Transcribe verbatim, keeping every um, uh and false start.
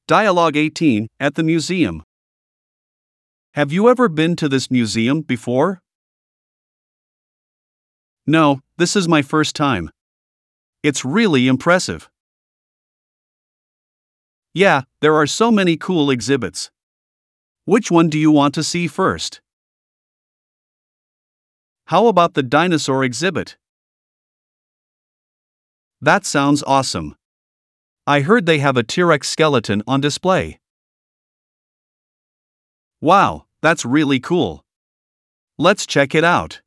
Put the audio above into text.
Dialogue eighteen, at the museum. Have you ever been to this museum before? No, this is my first time. It's really impressive. Yeah, there are so many cool exhibits. Which one do you want to see first? How about the dinosaur exhibit? That sounds awesome. I heard they have a T-Rex skeleton on display. Wow, that's really cool. Let's check it out.